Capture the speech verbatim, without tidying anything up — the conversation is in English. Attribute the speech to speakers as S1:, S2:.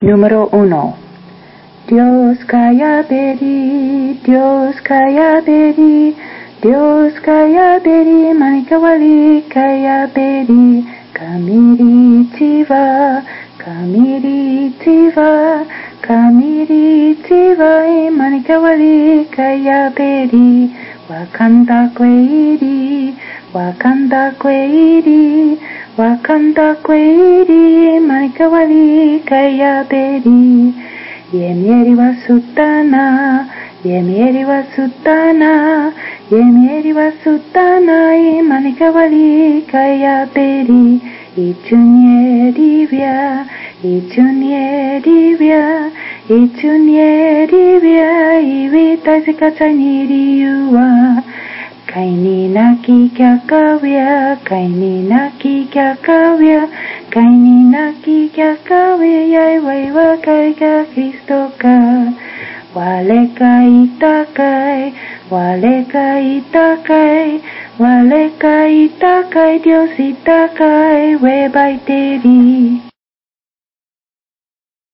S1: Número uno. Dios kaya beri, Dios kaya beri, Dios kaya beri, manikawali kaya beri, kamiri tiva, kamiri tiva, kamiri tiva, manikawali kaya beri, wakanda kweiri, wakanda kweiri, wakanda kweiri, manikawali kaya beri. Yemieri wa sutana, Yemieri wa sutana, Yemieri wa sutana, Imanikawali kaya beri, Ichunye divya, Ichunye divya, Ichunye divya, Iwita zikachani riyuwa. Kaini naki kya kawya, kaini naki kya kawya, kaini naki kya kawya, yai wai wa kai ka Kristo ka. Wale ka itakai, wale ka itakai, wale ka itakai, Dios itakai, we baiteri.